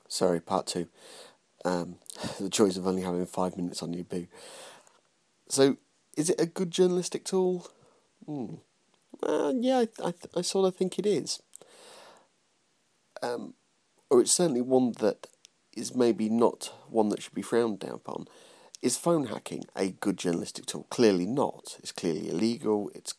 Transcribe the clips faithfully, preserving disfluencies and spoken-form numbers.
Sorry, part two. Um, the joys of only having five minutes on you, boo. So, is it a good journalistic tool? Hmm. Uh, yeah, I, I, I sort of think it is. Um, or it's certainly one that is maybe not one that should be frowned down upon. Is phone hacking a good journalistic tool? Clearly not. It's clearly illegal. It's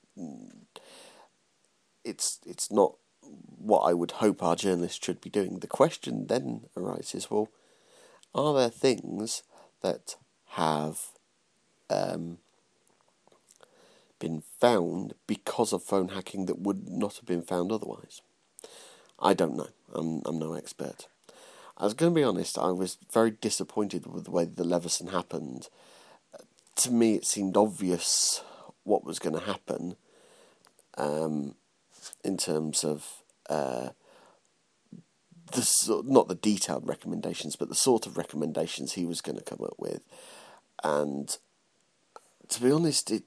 it's it's not what I would hope our journalists should be doing. The question then arises: well, are there things that have um, been found because of phone hacking that would not have been found otherwise? I don't know. I'm I'm no expert. I was going to be honest. I was very disappointed with the way the Leveson happened. To me, it seemed obvious what was going to happen. Um, in terms of uh, the not the detailed recommendations, but the sort of recommendations he was going to come up with, and to be honest, it,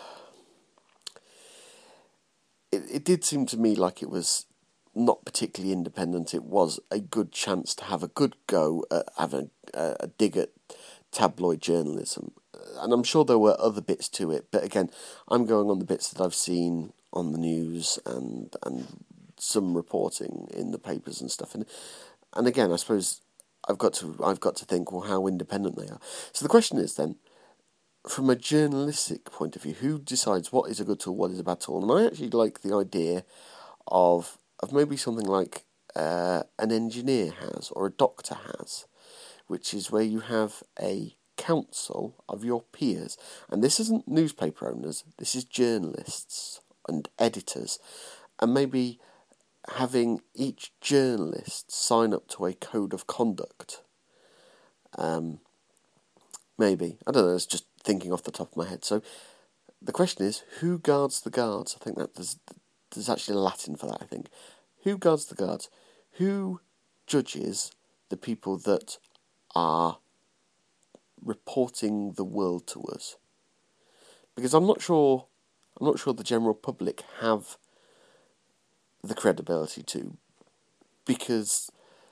it it did seem to me like it was not particularly independent. It was a good chance to have a good go at having a, a dig at tabloid journalism, and I'm sure there were other bits to it. But again, I'm going on the bits that I've seen on the news and and some reporting in the papers and stuff. And and again, I suppose I've got to I've got to think, well, how independent they are. So the question is then, from a journalistic point of view, who decides what is a good tool, what is a bad tool? And I actually like the idea of of maybe something like uh, an engineer has or a doctor has, which is where you have a council of your peers. And this isn't newspaper owners, this is journalists and editors. And maybe having each journalist sign up to a code of conduct. Um, maybe. I don't know, it's just thinking off the top of my head. So the question is, who guards the guards? I think that there's, there's actually Latin for that, I think. Who guards the guards? Who judges the people that are reporting the world to us? Because I'm not sure, I'm not sure the general public have the credibility to, because,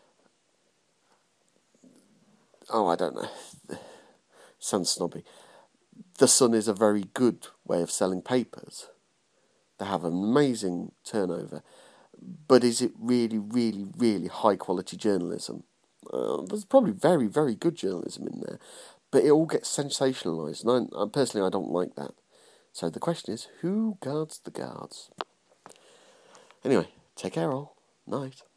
oh, I don't know, sounds snobby. The Sun is a very good way of selling papers. They have an amazing turnover, but is it really, really, really high quality journalism? Uh, there's probably very, very good journalism in there, but it all gets sensationalised, and I, I personally I don't like that. So the question is, who guards the guards? Anyway, take care all. Night.